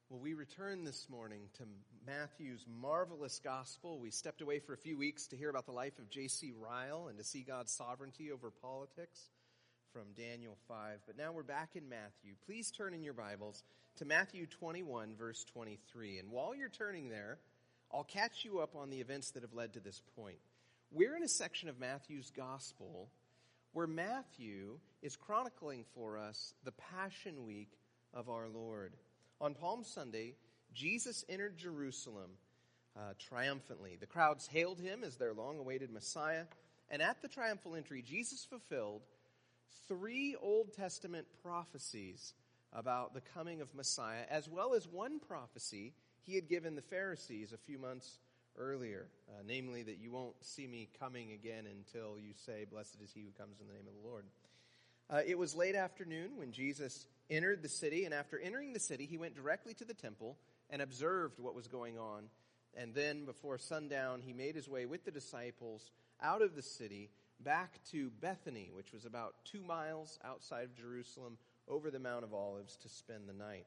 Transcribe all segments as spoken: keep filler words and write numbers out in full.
Well, we return this morning to Matthew's marvelous gospel. We stepped away for a few weeks to hear about the life of J C Ryle and to see God's sovereignty over politics from Daniel five. But now we're back in Matthew. Please turn in your Bibles to Matthew twenty-one, verse twenty-three. And while you're turning there, I'll catch you up on the events that have led to this point. We're in a section of Matthew's gospel where Matthew is chronicling for us the Passion Week of our Lord. On Palm Sunday, Jesus entered Jerusalem uh, triumphantly. The crowds hailed him as their long-awaited Messiah. And at the triumphal entry, Jesus fulfilled three Old Testament prophecies about the coming of Messiah, as well as one prophecy he had given the Pharisees a few months earlier, uh, namely that you won't see me coming again until you say, "Blessed is he who comes in the name of the Lord." Uh, it was late afternoon when Jesus entered the city, and after entering the city, he went directly to the temple and observed what was going on. And then, before sundown, he made his way with the disciples out of the city back to Bethany, which was about two miles outside of Jerusalem, over the Mount of Olives, to spend the night.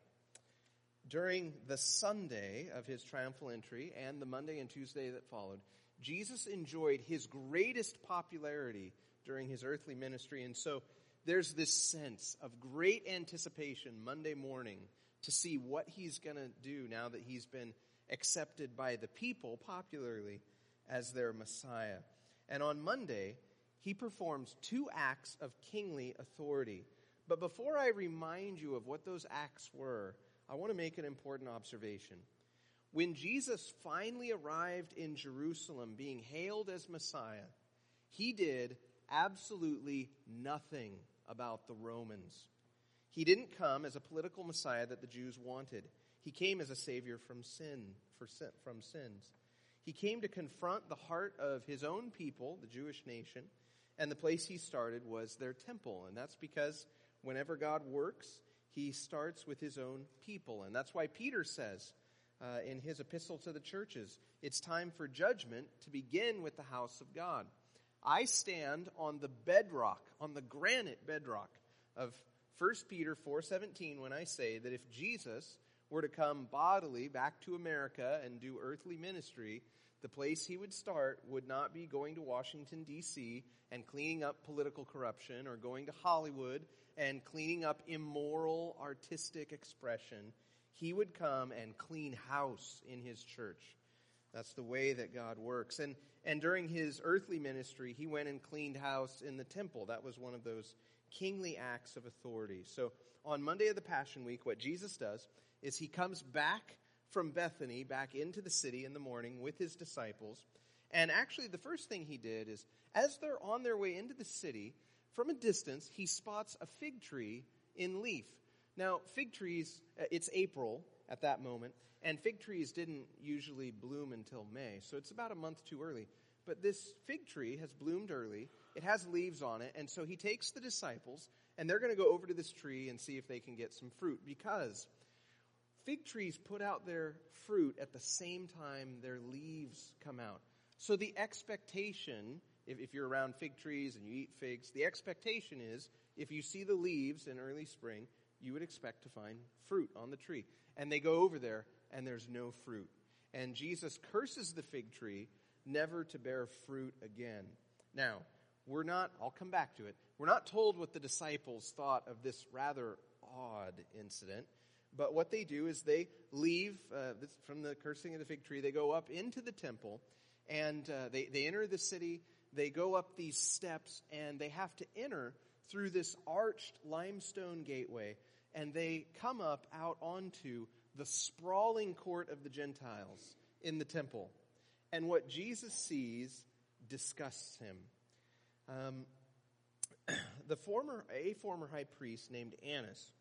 During the Sunday of his triumphal entry and the Monday and Tuesday that followed, Jesus enjoyed his greatest popularity during his earthly ministry, and so there's this sense of great anticipation Monday morning to see what he's going to do now that he's been accepted by the people popularly as their Messiah. And on Monday, he performs two acts of kingly authority. But before I remind you of what those acts were, I want to make an important observation. When Jesus finally arrived in Jerusalem, being hailed as Messiah, he did absolutely nothing about the Romans. He didn't come as a political Messiah that the Jews wanted. He came as a Savior from sin, for sin, from sins. He came to confront the heart of his own people, the Jewish nation, and the place he started was their temple. And that's because whenever God works, he starts with his own people. And that's why Peter says uh, in his epistle to the churches, it's time for judgment to begin with the house of God. I stand on the bedrock, on the granite bedrock of First Peter four seventeen when I say that if Jesus were to come bodily back to America and do earthly ministry, the place he would start would not be going to Washington, D C and cleaning up political corruption or going to Hollywood and cleaning up immoral artistic expression. He would come and clean house in his church. That's the way that God works. And and during his earthly ministry, he went and cleaned house in the temple. That was one of those kingly acts of authority. So on Monday of the Passion Week, what Jesus does is he comes back from Bethany, back into the city in the morning with his disciples. And actually the first thing he did is, as they're on their way into the city, from a distance, he spots a fig tree in leaf. Now, fig trees, it's April at that moment, and fig trees didn't usually bloom until May, so it's about a month too early. But this fig tree has bloomed early, it has leaves on it, and so he takes the disciples, and they're going to go over to this tree and see if they can get some fruit, because fig trees put out their fruit at the same time their leaves come out. So the expectation, if, if you're around fig trees and you eat figs, the expectation is, if you see the leaves in early spring, you would expect to find fruit on the tree. And they go over there, and there's no fruit. And Jesus curses the fig tree never to bear fruit again. Now, we're not, I'll come back to it, we're not told what the disciples thought of this rather odd incident. But what they do is they leave uh, this, from the cursing of the fig tree, they go up into the temple, and uh, they, they enter the city, they go up these steps, and they have to enter through this arched limestone gateway, and they come up out onto the sprawling court of the Gentiles in the temple. And what Jesus sees disgusts him. Um, the former, a former high priest named Annas,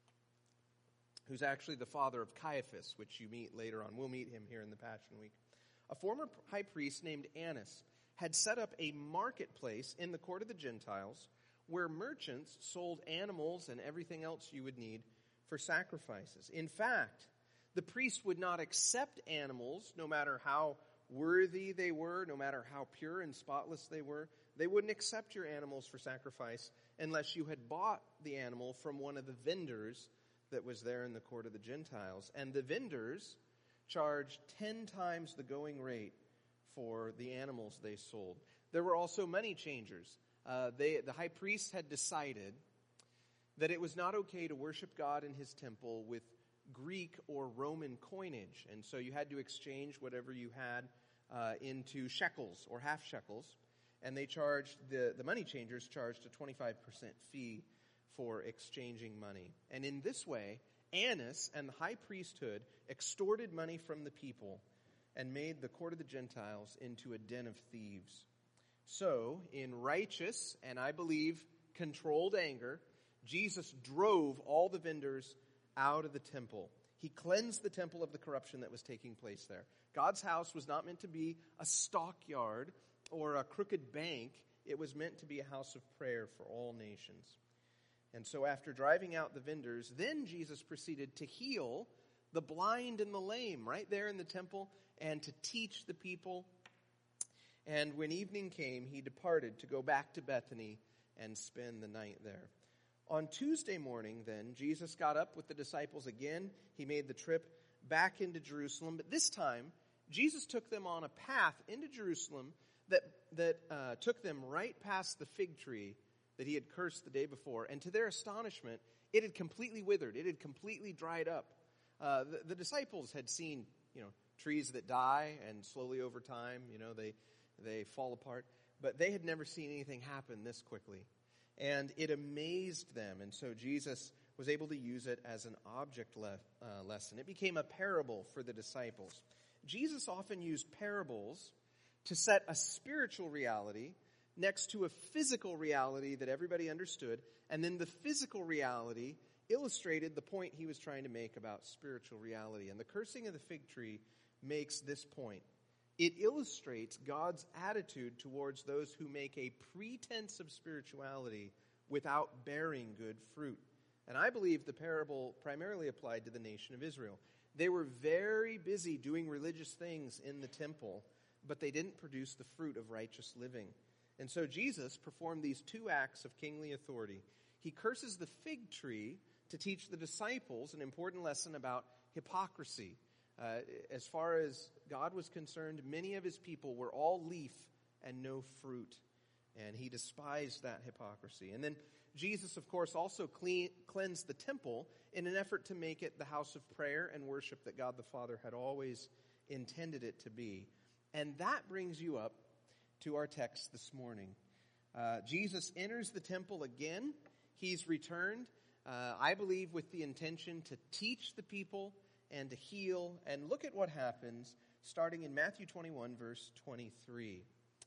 who's actually the father of Caiaphas, which you meet later on. We'll meet him here in the Passion Week. A former high priest named Annas had set up a marketplace in the court of the Gentiles where merchants sold animals and everything else you would need for sacrifices. In fact, the priests would not accept animals, no matter how worthy they were, no matter how pure and spotless they were. They wouldn't accept your animals for sacrifice unless you had bought the animal from one of the vendors that was there in the court of the Gentiles. And the vendors charged ten times the going rate for the animals they sold. There were also money changers. Uh, they, the high priest had decided that it was not okay to worship God in his temple with Greek or Roman coinage. And so you had to exchange whatever you had uh, into shekels or half shekels. And they charged, the, the money changers charged a twenty-five percent fee for exchanging money. And in this way, Annas and the high priesthood extorted money from the people and made the court of the Gentiles into a den of thieves. So, in righteous and I believe controlled anger, Jesus drove all the vendors out of the temple. He cleansed the temple of the corruption that was taking place there. God's house was not meant to be a stockyard or a crooked bank. It was meant to be a house of prayer for all nations. And so after driving out the vendors, then Jesus proceeded to heal the blind and the lame right there in the temple and to teach the people. And when evening came, he departed to go back to Bethany and spend the night there. On Tuesday morning, then, Jesus got up with the disciples again. He made the trip back into Jerusalem. But this time, Jesus took them on a path into Jerusalem that, that uh, took them right past the fig tree that he had cursed the day before. And to their astonishment, it had completely withered. It had completely dried up. Uh, the, the disciples had seen, you know, trees that die and slowly over time, you know, they they fall apart. But they had never seen anything happen this quickly. And it amazed them. And so Jesus was able to use it as an object le- uh, lesson. It became a parable for the disciples. Jesus often used parables to set a spiritual reality next to a physical reality that everybody understood. And then the physical reality illustrated the point he was trying to make about spiritual reality. And the cursing of the fig tree makes this point. It illustrates God's attitude towards those who make a pretense of spirituality without bearing good fruit. And I believe the parable primarily applied to the nation of Israel. They were very busy doing religious things in the temple, but they didn't produce the fruit of righteous living. And so Jesus performed these two acts of kingly authority. He curses the fig tree to teach the disciples an important lesson about hypocrisy. Uh, as far as God was concerned, many of his people were all leaf and no fruit. And he despised that hypocrisy. And then Jesus, of course, also clean, cleansed the temple in an effort to make it the house of prayer and worship that God the Father had always intended it to be. And that brings you up to our text this morning. Uh, Jesus enters the temple again. He's returned, uh, I believe, with the intention to teach the people and to heal. And look at what happens starting in Matthew twenty-one, verse twenty-three.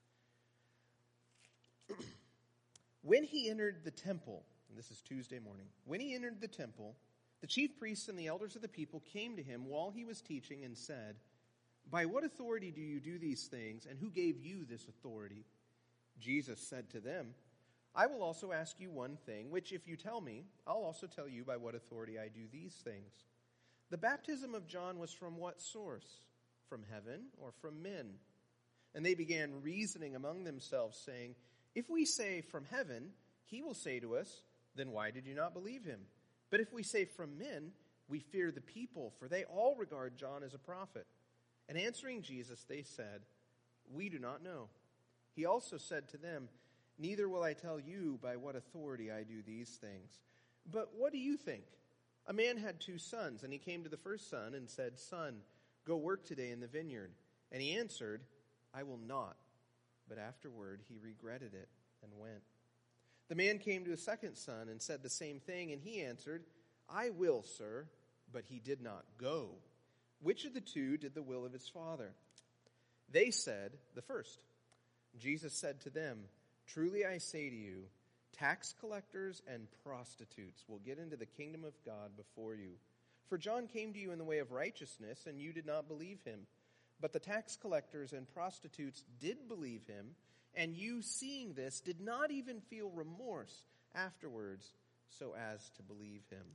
When he entered the temple, and this is Tuesday morning, when he entered the temple, the chief priests and the elders of the people came to him while he was teaching and said, "By what authority do you do these things, and who gave you this authority?" Jesus said to them, "I will also ask you one thing, which if you tell me, I'll also tell you by what authority I do these things. The baptism of John was from what source? From heaven or from men?" And they began reasoning among themselves, saying, "If we say from heaven, he will say to us, 'Then why did you not believe him?' But if we say from men, we fear the people, for they all regard John as a prophet." And answering Jesus, they said, "We do not know." He also said to them, "Neither will I tell you by what authority I do these things. But what do you think? A man had two sons, and he came to the first son and said, 'Son, go work today in the vineyard.' And he answered, 'I will not.' But afterward he regretted it and went. The man came to his second son and said the same thing, and he answered, 'I will, sir.' But he did not go. Which of the two did the will of his father?" They said, "The first." Jesus said to them, "Truly I say to you, tax collectors and prostitutes will get into the kingdom of God before you. For John came to you in the way of righteousness, and you did not believe him. But the tax collectors and prostitutes did believe him, and you, seeing this, did not even feel remorse afterwards so as to believe him."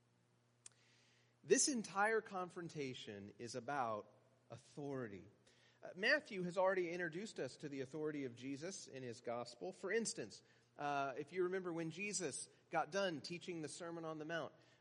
This entire confrontation is about authority. Uh, Matthew has already introduced us to the authority of Jesus in his gospel. For instance, uh, if you remember when Jesus got done teaching the Sermon on the Mount,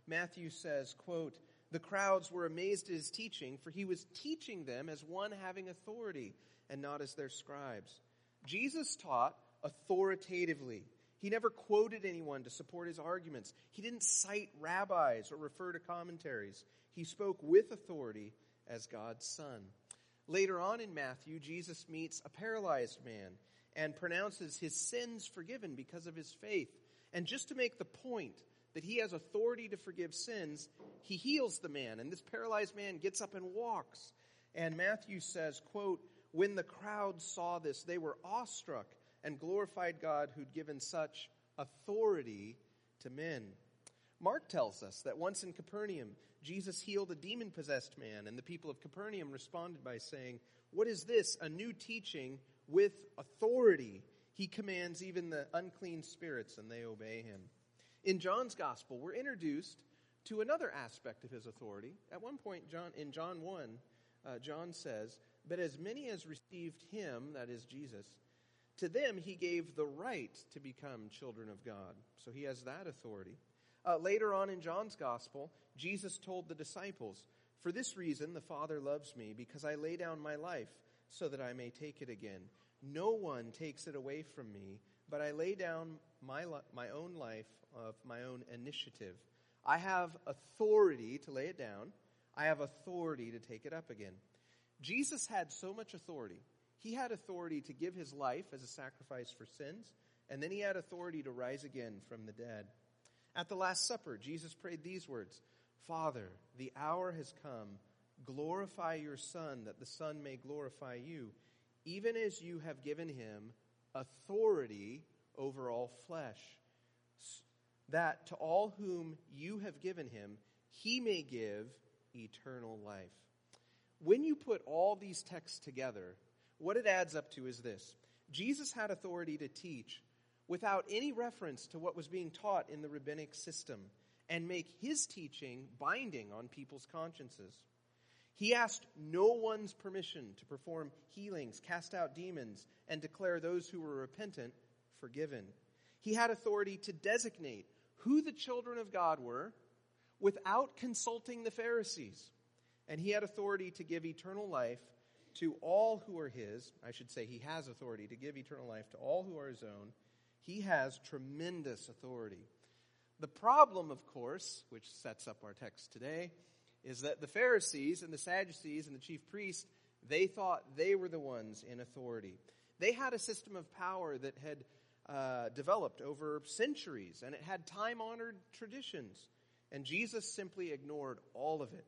Matthew says, quote, "The crowds were amazed at his teaching, for he was teaching them as one having authority and not as their scribes." Jesus taught authoritatively. He never quoted anyone to support his arguments. He didn't cite rabbis or refer to commentaries. He spoke with authority as God's Son. Later on in Matthew, Jesus meets a paralyzed man and pronounces his sins forgiven because of his faith. And just to make the point that he has authority to forgive sins, he heals the man, and this paralyzed man gets up and walks. And Matthew says, quote, "When the crowd saw this, they were awestruck and glorified God who'd given such authority to men." Mark tells us that once in Capernaum, Jesus healed a demon-possessed man, and the people of Capernaum responded by saying, "What is this? A new teaching with authority. He commands even the unclean spirits, and they obey him." In John's gospel, we're introduced to another aspect of his authority. At one point, John, in John one, uh, John says, "But as many as received him," that is Jesus, "to them he gave the right to become children of God." So he has that authority. Uh, later on in John's gospel, Jesus told the disciples, "For this reason the Father loves me, because I lay down my life so that I may take it again. No one takes it away from me, but I lay down my li- my own life of my own initiative." I have authority to lay it down. I have authority to take it up again. Jesus had so much authority. He had authority to give his life as a sacrifice for sins, and then he had authority to rise again from the dead. At the Last Supper, Jesus prayed these words, "Father, the hour has come. Glorify your Son, that the Son may glorify you, even as you have given him authority over all flesh, that to all whom you have given him, he may give eternal life." When you put all these texts together, what it adds up to is this. Jesus had authority to teach without any reference to what was being taught in the rabbinic system and make his teaching binding on people's consciences. He asked no one's permission to perform healings, cast out demons, and declare those who were repentant forgiven. He had authority to designate who the children of God were without consulting the Pharisees. And he had authority to give eternal life to all who are his. I should say he has authority to give eternal life to all who are his own. He has tremendous authority. The problem, of course, which sets up our text today, is that the Pharisees and the Sadducees and the chief priests, they thought they were the ones in authority. They had a system of power that had uh, developed over centuries, and it had time-honored traditions. And Jesus simply ignored all of it.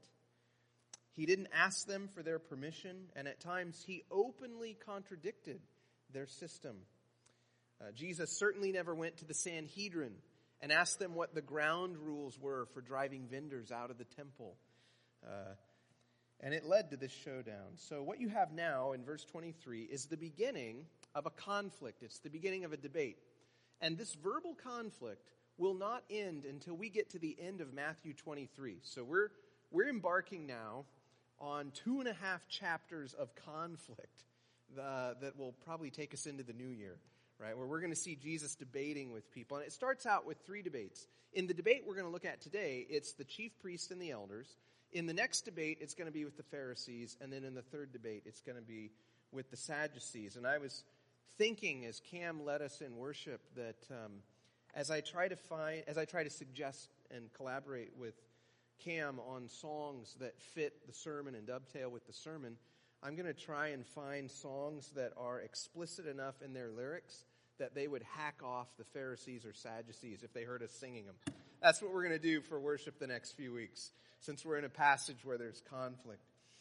He didn't ask them for their permission, and at times he openly contradicted their system. Uh, Jesus certainly never went to the Sanhedrin and asked them what the ground rules were for driving vendors out of the temple. Uh, and it led to this showdown. So what you have now in verse twenty-three is the beginning of a conflict. It's the beginning of a debate. And this verbal conflict will not end until we get to the end of Matthew twenty-three. So we're we're embarking now on two and a half chapters of conflict uh, that will probably take us into the new year, right? Where we're going to see Jesus debating with people. And it starts out with three debates. In the debate we're going to look at today, it's the chief priests and the elders. In the next debate, it's going to be with the Pharisees. And then in the third debate, it's going to be with the Sadducees. And I was thinking as Cam led us in worship that um, as I try to find, as I try to suggest and collaborate with Cam on songs that fit the sermon and dovetail with the sermon, I'm going to try and find songs that are explicit enough in their lyrics that they would hack off the Pharisees or Sadducees if they heard us singing them. That's what we're going to do for worship the next few weeks, since we're in a passage where there's conflict.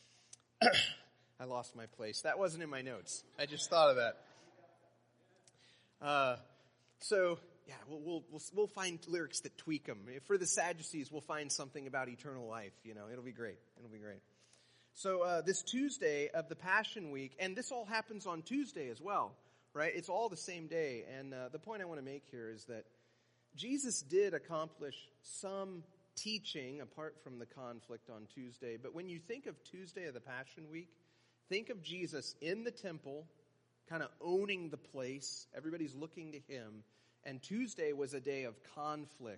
I lost my place. That wasn't in my notes. I just thought of that. Uh, so... Yeah, we'll, we'll we'll we'll find lyrics that tweak them. For the Sadducees, we'll find something about eternal life. You know, it'll be great. It'll be great. So uh, this Tuesday of the Passion Week, and this all happens on Tuesday as well, right? It's all the same day. And uh, the point I want to make here is that Jesus did accomplish some teaching apart from the conflict on Tuesday. But when you think of Tuesday of the Passion Week, think of Jesus in the temple, kind of owning the place. Everybody's looking to him. And Tuesday was a day of conflict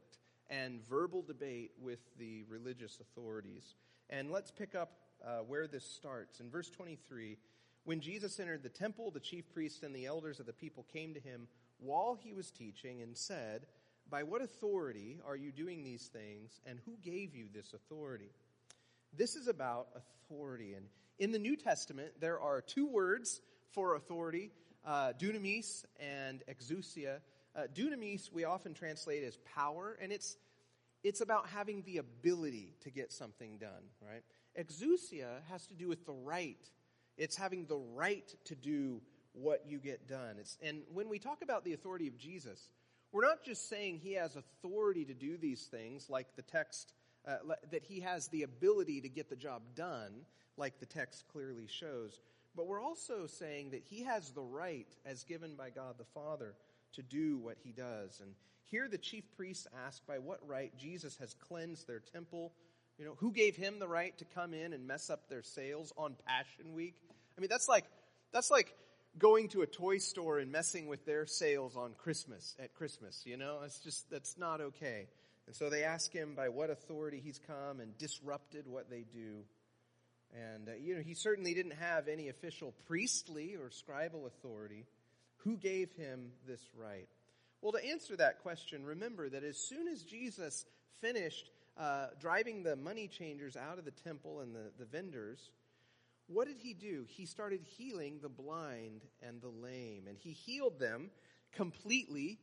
and verbal debate with the religious authorities. And let's pick up uh, where this starts. In verse twenty-three, when Jesus entered the temple, the chief priests and the elders of the people came to him while he was teaching and said, "By what authority are you doing these things, and who gave you this authority?" This is about authority. And in the New Testament, there are two words for authority, uh, dunamis and exousia. Uh, dunamis we often translate as power, and it's it's about having the ability to get something done, right? Exousia has to do with the right. It's having the right to do what you get done. It's, and when we talk about the authority of Jesus, we're not just saying he has authority to do these things, like the text, uh, that he has the ability to get the job done, like the text clearly shows. But we're also saying that he has the right, as given by God the Father, to do what he does. And here the chief priests ask by what right Jesus has cleansed their temple. You know, who gave him the right to come in and mess up their sales on Passion Week? I mean, that's like that's like going to a toy store and messing with their sales on Christmas, at Christmas, you know? It's just, that's not okay. And so they ask him by what authority he's come and disrupted what they do. And, uh, you know, he certainly didn't have any official priestly or scribal authority. Who gave him this right? Well, to answer that question, remember that as soon as Jesus finished uh, driving the money changers out of the temple and the, the vendors, what did he do? He started healing the blind and the lame. And he healed them completely,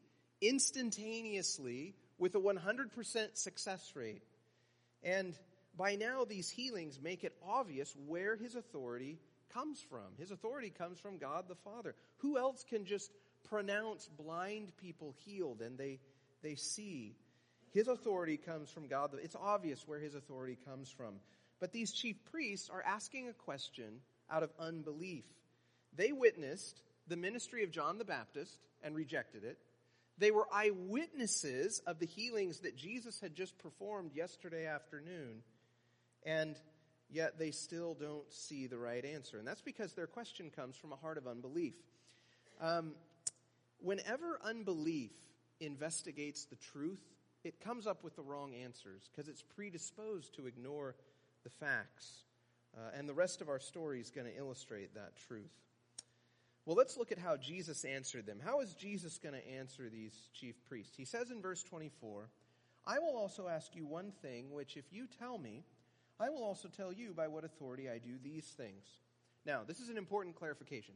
instantaneously, with a one hundred percent success rate. And by now, these healings make it obvious where his authority comes from. His authority comes from God the Father. Who else can just pronounce blind people healed and they, they see? His authority comes from God. It's obvious where his authority comes from. But these chief priests are asking a question out of unbelief. They witnessed the ministry of John the Baptist and rejected it. They were eyewitnesses of the healings that Jesus had just performed yesterday afternoon. And yet they still don't see the right answer. And that's because their question comes from a heart of unbelief. Um, whenever unbelief investigates the truth, it comes up with the wrong answers because it's predisposed to ignore the facts. Uh, and the rest of our story is going to illustrate that truth. Well, let's look at how Jesus answered them. How is Jesus going to answer these chief priests? He says in verse twenty-four, "I will also ask you one thing, which if you tell me, I will also tell you by what authority I do these things." Now, this is an important clarification.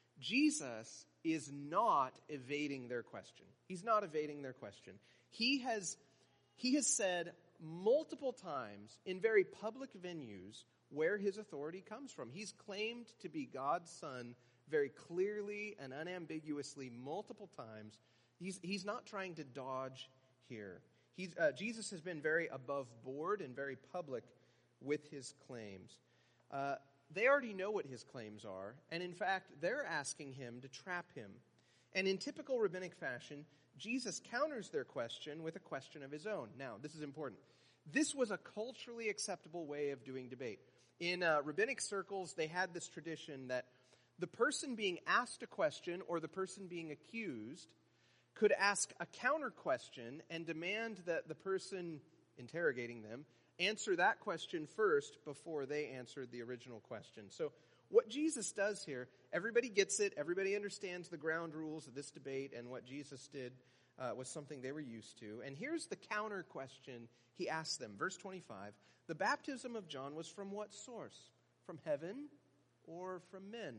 Jesus is not evading their question. He's not evading their question. He has, he has said multiple times in very public venues where his authority comes from. He's claimed to be God's Son very clearly and unambiguously multiple times. He's, he's not trying to dodge here. He's, uh, Jesus has been very above board and very public with his claims. Uh, they already know what his claims are, and in fact, they're asking him to trap him. And in typical rabbinic fashion, Jesus counters their question with a question of his own. Now, this is important. This was a culturally acceptable way of doing debate. In uh, rabbinic circles, they had this tradition that the person being asked a question or the person being accused could ask a counter question and demand that the person interrogating them answer that question first before they answered the original question. So what Jesus does here, everybody gets it, everybody understands the ground rules of this debate, and what Jesus did uh, was something they were used to. And here's the counter question he asked them. Verse twenty-five, "The baptism of John was from what source? From heaven or from men?"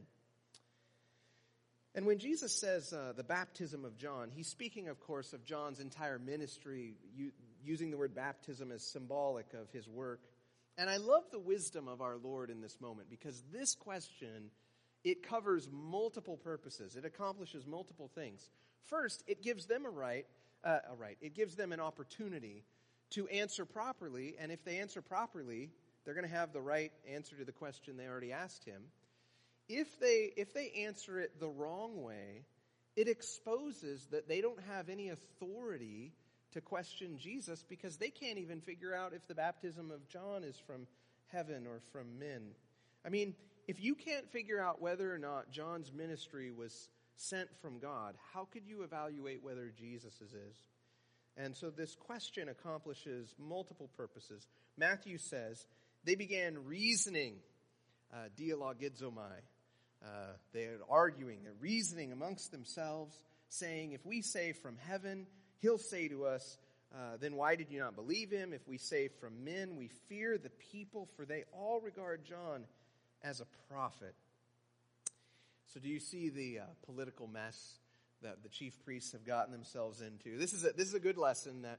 And when Jesus says uh, the baptism of John, he's speaking, of course, of John's entire ministry, u- using the word baptism as symbolic of his work. And I love the wisdom of our Lord in this moment, because this question, it covers multiple purposes. It accomplishes multiple things. First, it gives them a right, uh, a right. It gives them an opportunity to answer properly, and if they answer properly, they're going to have the right answer to the question they already asked him. If they if they answer it the wrong way, it exposes that they don't have any authority to question Jesus, because they can't even figure out if the baptism of John is from heaven or from men. I mean, if you can't figure out whether or not John's ministry was sent from God, how could you evaluate whether Jesus' is? And so this question accomplishes multiple purposes. Matthew says, they began reasoning, uh, dialogizomai. Uh, they're arguing, they're reasoning amongst themselves, saying, if we say from heaven, he'll say to us, uh, then why did you not believe him? If we say from men, we fear the people, for they all regard John as a prophet. So do you see the uh, political mess that the chief priests have gotten themselves into? This is a, this is a good lesson that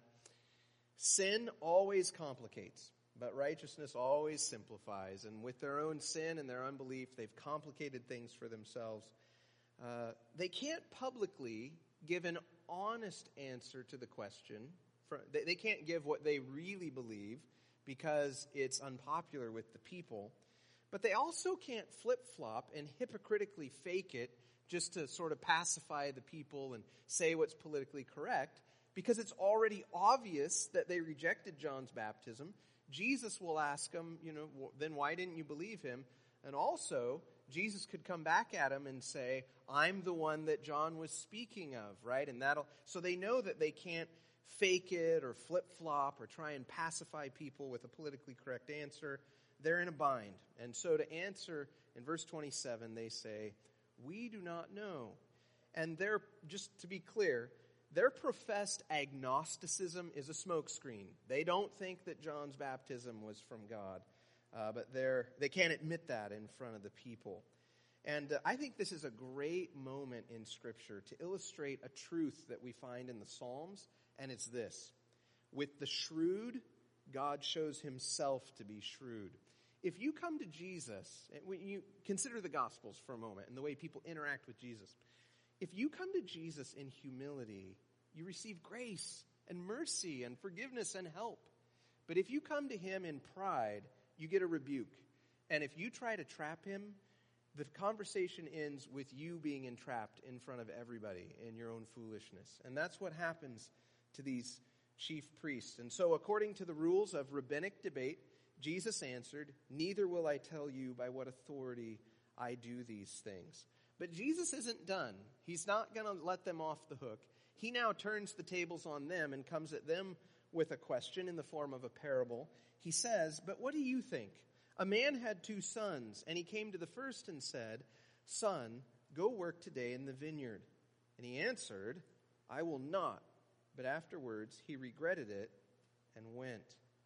sin always complicates, but righteousness always simplifies. And with their own sin and their unbelief, they've complicated things for themselves. Uh, they can't publicly give an honest answer to the question. For, they, they can't give what they really believe because it's unpopular with the people. But they also can't flip-flop and hypocritically fake it just to sort of pacify the people and say what's politically correct, because it's already obvious that they rejected John's baptism. Jesus will ask them, you know, then why didn't you believe him? And also, Jesus could come back at him and say, I'm the one that John was speaking of, right? And that'll, so they know that they can't fake it or flip-flop or try and pacify people with a politically correct answer. They're in a bind. And so to answer, in verse twenty-seven, they say, we do not know. And they're, just to be clear, their professed agnosticism is a smokescreen. They don't think that John's baptism was from God, uh, but they're, they can't admit that in front of the people. And uh, I think this is a great moment in Scripture to illustrate a truth that we find in the Psalms, and it's this. With the shrewd, God shows himself to be shrewd. If you come to Jesus, when you consider the Gospels for a moment and the way people interact with Jesus, if you come to Jesus in humility, you receive grace and mercy and forgiveness and help. But if you come to him in pride, you get a rebuke. And if you try to trap him, the conversation ends with you being entrapped in front of everybody in your own foolishness. And that's what happens to these chief priests. And so according to the rules of rabbinic debate, Jesus answered, neither will I tell you by what authority I do these things. But Jesus isn't done. He's not going to let them off the hook. He now turns the tables on them and comes at them with a question in the form of a parable. He says, but what do you think? A man had two sons, and he came to the first and said, son, go work today in the vineyard. And he answered, I will not. But afterwards he regretted it and went.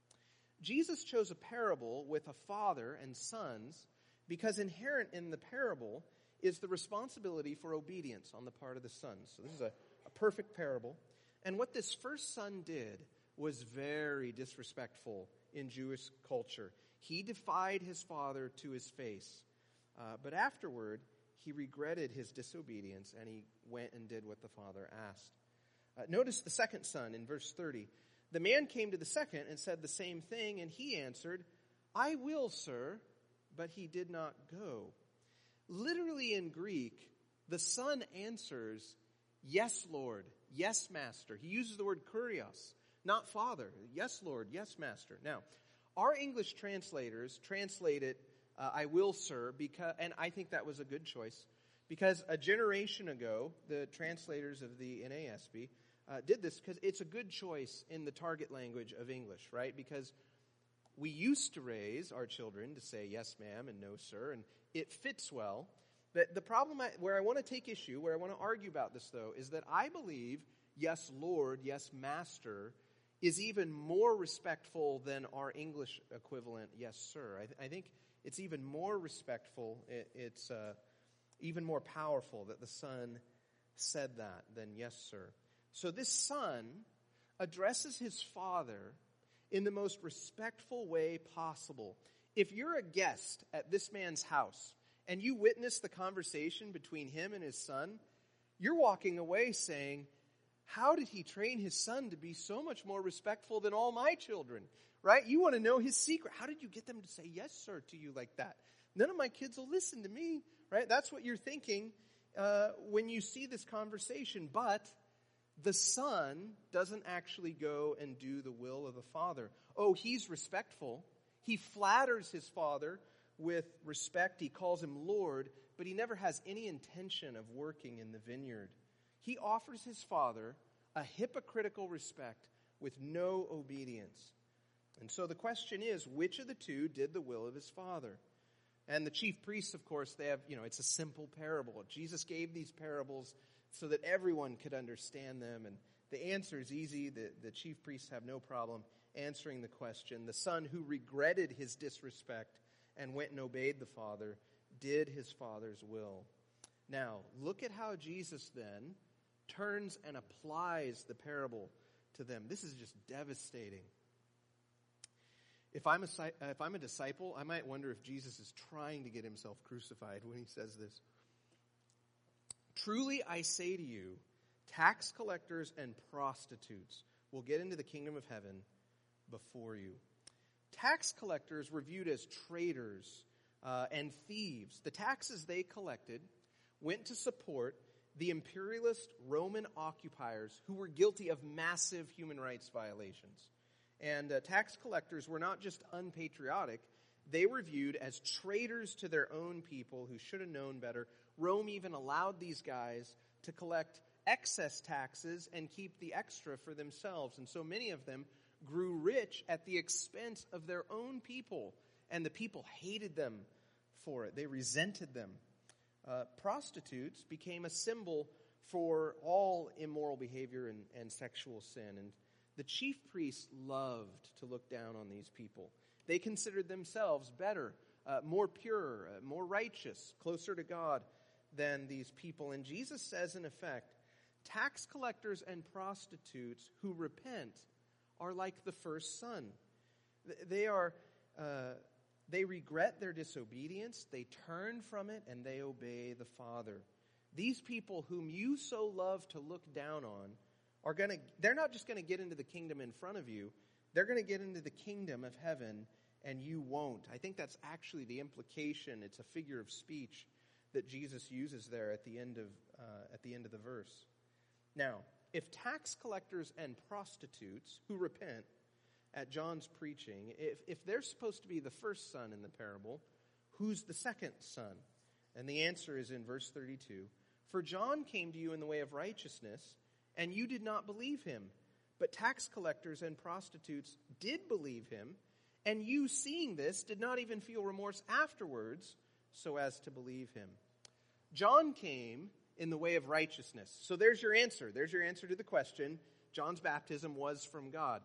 Jesus chose a parable with a father and sons because inherent in the parable is the responsibility for obedience on the part of the sons. So this is a, a perfect parable. And what this first son did was very disrespectful in Jewish culture. He defied his father to his face. Uh, but afterward, he regretted his disobedience and he went and did what the father asked. Uh, notice the second son in verse thirty. The man came to the second and said the same thing, and he answered, I will, sir, but he did not go. Literally in Greek, the son answers, yes, Lord, yes, master. He uses the word kurios, not father. Yes, Lord, yes, master. Now, our English translators translate it, uh, I will, sir, because, and I think that was a good choice, because a generation ago, the translators of the N A S B Uh, did this because it's a good choice in the target language of English, right? Because we used to raise our children to say yes, ma'am, and no, sir, and it fits well. But the problem I, where I want to take issue, where I want to argue about this, though, is that I believe yes, Lord, yes, master, is even more respectful than our English equivalent, yes, sir. I, th- I think it's even more respectful, it, it's uh, even more powerful that the son said that than yes, sir. So this son addresses his father in the most respectful way possible. If you're a guest at this man's house and you witness the conversation between him and his son, you're walking away saying, how did he train his son to be so much more respectful than all my children? Right? You want to know his secret. How did you get them to say yes, sir, to you like that? None of my kids will listen to me. Right? That's what you're thinking uh, when you see this conversation. But the son doesn't actually go and do the will of the father. Oh, he's respectful. He flatters his father with respect. He calls him Lord, but he never has any intention of working in the vineyard. He offers his father a hypocritical respect with no obedience. And so the question is, which of the two did the will of his Father? And the chief priests, of course, they have, you know, it's a simple parable. Jesus gave these parables so that everyone could understand them. And the answer is easy. The, the chief priests have no problem answering the question. The son who regretted his disrespect and went and obeyed the Father did his Father's will. Now, look at how Jesus then turns and applies the parable to them. This is just devastating. If I'm a, if I'm a disciple, I might wonder if Jesus is trying to get himself crucified when he says this. Truly I say to you, tax collectors and prostitutes will get into the kingdom of heaven before you. Tax collectors were viewed as traitors uh, and thieves. The taxes they collected went to support the imperialist Roman occupiers who were guilty of massive human rights violations. And uh, tax collectors were not just unpatriotic, they were viewed as traitors to their own people who should have known better. Rome even allowed these guys to collect excess taxes and keep the extra for themselves. And so many of them grew rich at the expense of their own people, and the people hated them for it. They resented them. Uh, prostitutes became a symbol for all immoral behavior and, and sexual sin. And the chief priests loved to look down on these people. They considered themselves better, uh, more pure, uh, more righteous, closer to God than these people. And Jesus says, in effect, tax collectors and prostitutes who repent are like the first son. They are, uh, they regret their disobedience, they turn from it, and they obey the Father. These people whom you so love to look down on are going to, they're not just going to get into the kingdom in front of you, they're going to get into the kingdom of heaven, and you won't. I think that's actually the implication. It's a figure of speech that Jesus uses there at the end of uh, at the end of the verse. Now, if tax collectors and prostitutes who repent at John's preaching, if, if they're supposed to be the first son in the parable, who's the second son? And the answer is in verse thirty-two. For John came to you in the way of righteousness, and you did not believe him. But tax collectors and prostitutes did believe him, and you, seeing this, did not even feel remorse afterwards so as to believe him. John came in the way of righteousness. So there's your answer. There's your answer to the question. John's baptism was from God.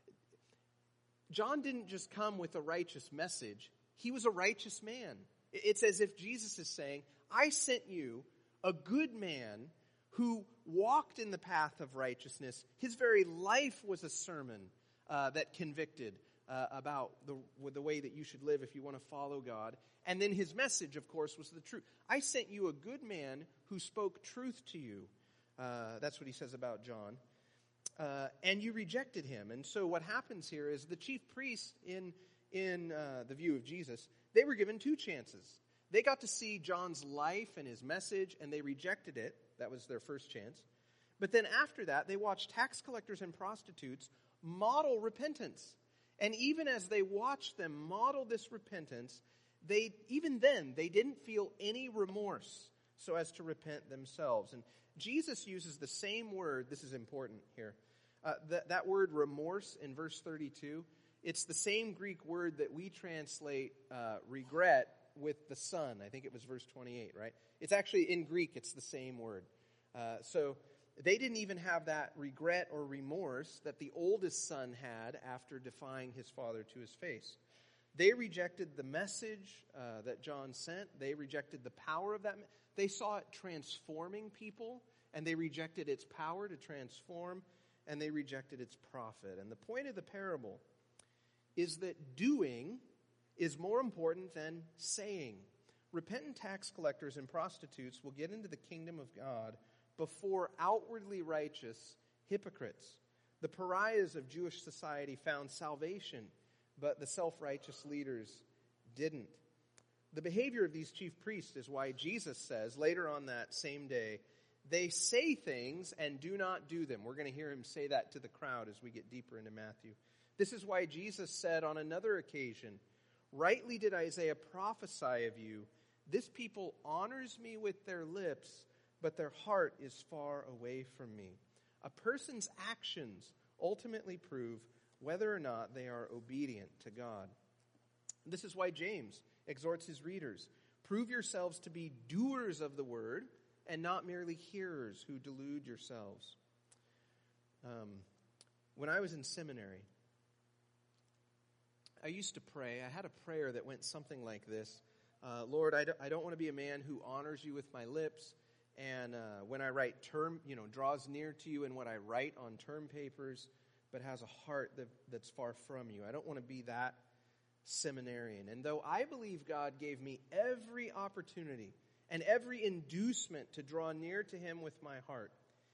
John didn't just come with a righteous message. He was a righteous man. It's as if Jesus is saying, I sent you a good man who walked in the path of righteousness. His very life was a sermon uh, that convicted uh, about the, the way that you should live if you want to follow God. And then his message, of course, was the truth. I sent you a good man who spoke truth to you. Uh, that's what he says about John. Uh, and you rejected him. And so what happens here is the chief priests, in, in uh, the view of Jesus, they were given two chances. They got to see John's life and his message, and they rejected it. That was their first chance. But then after that, they watched tax collectors and prostitutes model repentance. And even as they watched them model this repentance, they even then, they didn't feel any remorse so as to repent themselves. And Jesus uses the same word. This is important here. Uh, that, that word remorse in verse thirty-two, it's the same Greek word that we translate uh, regret with the son. I think it was verse twenty-eight, right? It's actually in Greek, it's the same word. Uh, so they didn't even have that regret or remorse that the oldest son had after defying his father to his face. They rejected the message uh, that John sent. They rejected the power of that. They saw it transforming people, and they rejected its power to transform, and they rejected its profit. And the point of the parable is that doing is more important than saying. Repentant tax collectors and prostitutes will get into the kingdom of God before outwardly righteous hypocrites. The pariahs of Jewish society found salvation, but the self-righteous leaders didn't. The behavior of these chief priests is why Jesus says later on that same day, they say things and do not do them. We're going to hear him say that to the crowd as we get deeper into Matthew. This is why Jesus said on another occasion, rightly did Isaiah prophesy of you, this people honors me with their lips, but their heart is far away from me. A person's actions ultimately prove whether or not they are obedient to God. This is why James exhorts his readers, prove yourselves to be doers of the word and not merely hearers who delude yourselves. Um, when I was in seminary, I used to pray. I had a prayer that went something like this. Uh, Lord, I don't, I don't want to be a man who honors you with my lips, and uh, when I write term, you know, draws near to you in what I write on term papers, but has a heart that, that's far from you. I don't want to be that seminarian. And though I believe God gave me every opportunity and every inducement to draw near to him with my heart,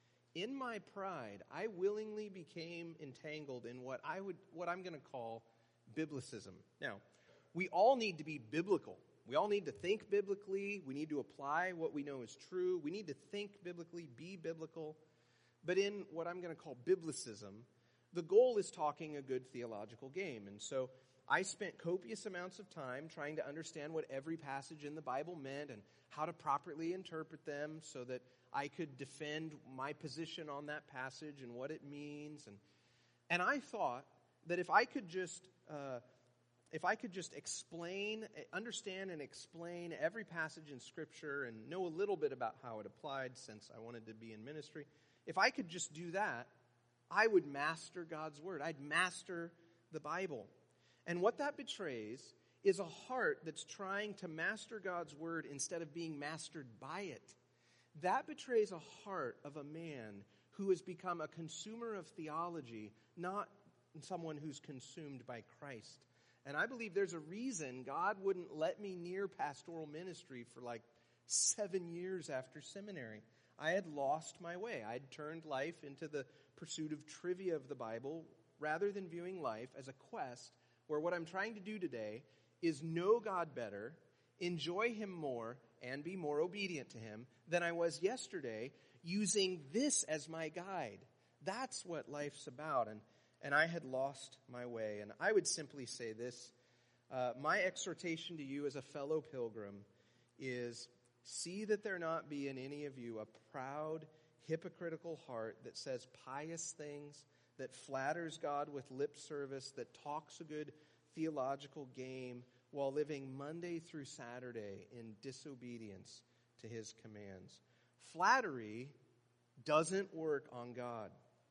in my pride, I willingly became entangled in what I would, what I'm going to call biblicism. Now, we all need to be biblical. We all need to think biblically. We need to apply what we know is true. We need to think biblically, be biblical. But in what I'm going to call biblicism, the goal is talking a good theological game. And so I spent copious amounts of time trying to understand what every passage in the Bible meant and how to properly interpret them so that I could defend my position on that passage and what it means. And and I thought that if I could just uh, if I could just explain, understand and explain every passage in Scripture and know a little bit about how it applied, since I wanted to be in ministry, if I could just do that, I would master God's Word. I'd master the Bible. And what that betrays is a heart that's trying to master God's Word instead of being mastered by it. That betrays a heart of a man who has become a consumer of theology, not someone who's consumed by Christ. And I believe there's a reason God wouldn't let me near pastoral ministry for like seven years after seminary. I had lost my way. I'd turned life into the pursuit of trivia of the Bible rather than viewing life as a quest where what I'm trying to do today is know God better, enjoy him more, and be more obedient to him than I was yesterday, using this as my guide. That's what life's about. And And I had lost my way. And I would simply say this. Uh, my exhortation to you as a fellow pilgrim is, see that there not be in any of you a proud, hypocritical heart that says pious things, that flatters God with lip service, that talks a good theological game while living Monday through Saturday in disobedience to his commands. Flattery doesn't work on God.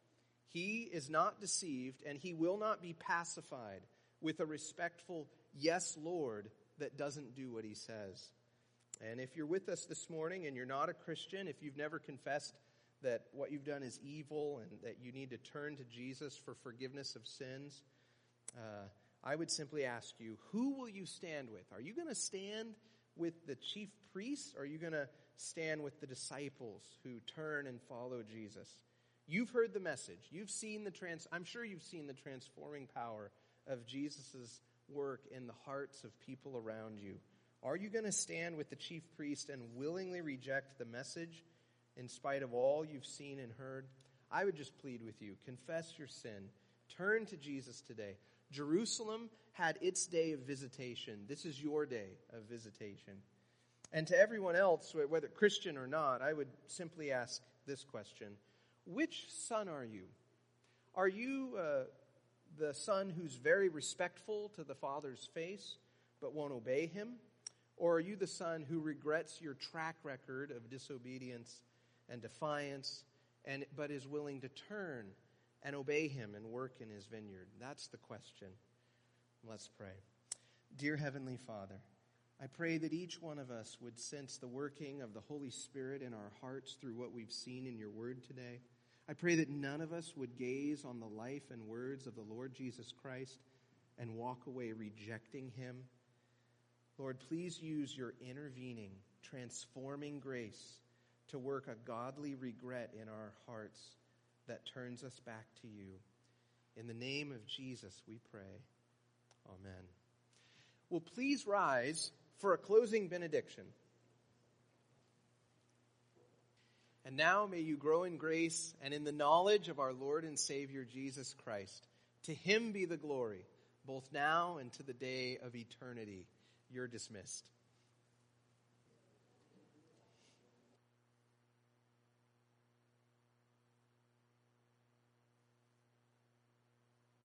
He is not deceived, and he will not be pacified with a respectful yes, Lord, that doesn't do what he says. And if you're with us this morning and you're not a Christian, if you've never confessed that what you've done is evil and that you need to turn to Jesus for forgiveness of sins, uh, I would simply ask you, who will you stand with? Are you going to stand with the chief priests, or are you going to stand with the disciples who turn and follow Jesus? You've heard the message. You've seen the trans. I'm sure you've seen the transforming power of Jesus' work in the hearts of people around you. Are you going to stand with the chief priest and willingly reject the message in spite of all you've seen and heard? I would just plead with you. Confess your sin. Turn to Jesus today. Jerusalem had its day of visitation. This is your day of visitation. And to everyone else, whether Christian or not, I would simply ask this question. Which son are you? Are you uh, the son who's very respectful to the Father's face but won't obey him? Or are you the son who regrets your track record of disobedience and defiance, and but is willing to turn and obey him and work in his vineyard? That's the question. Let's pray. Dear Heavenly Father, I pray that each one of us would sense the working of the Holy Spirit in our hearts through what we've seen in your word today. I pray that none of us would gaze on the life and words of the Lord Jesus Christ and walk away rejecting him. Lord, please use your intervening, transforming grace to work a godly regret in our hearts that turns us back to you. In the name of Jesus, we pray. Amen. Well, please rise for a closing benediction. And now may you grow in grace and in the knowledge of our Lord and Savior Jesus Christ. To him be the glory, both now and to the day of eternity. You're dismissed.